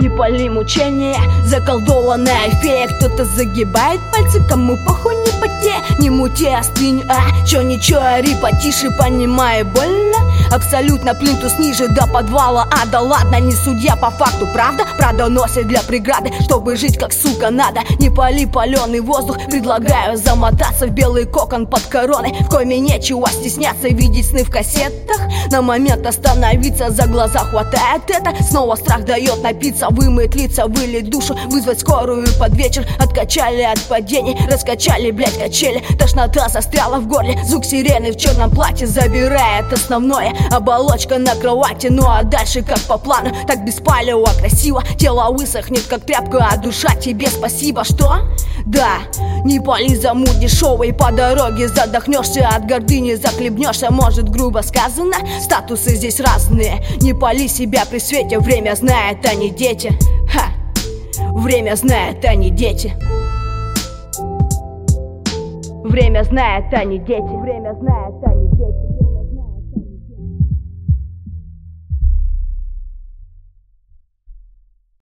Не пали мучения, заколдованная фея. Кто-то загибает пальцы, кому похуй, не поте. Не мути, остынь, чё ничего, ори потише, понимаю, больно. Абсолютно плинтус ниже до подвала, да ладно, не судья по факту, правда? Правда носит для преграды, чтобы жить как сука надо. Не пали паленый воздух, предлагаю замотаться в белый кокон под короной. В коме нечего стесняться, видеть сны в кассетах. На момент остановиться, за глаза хватает это. Снова страх дает напиться, вымыть лица, вылить душу, вызвать скорую под вечер. Откачали от падений, раскачали, блять, качели. Тошнота застряла в горле, звук сирены в черном платье забирает основное. Оболочка на кровати, ну а дальше как по плану. Так беспалево, красиво, тело высохнет как тряпка, а душа тебе спасибо. Что? Да, не пали за муть дешевый, по дороге задохнешься, от гордыни захлебнешься. Может, грубо сказано, статусы здесь разные. Не пали себя при свете, время знает, а не дети. Ха! Время знает, а не дети. Время знает, а не дети. Время знает, а не дети.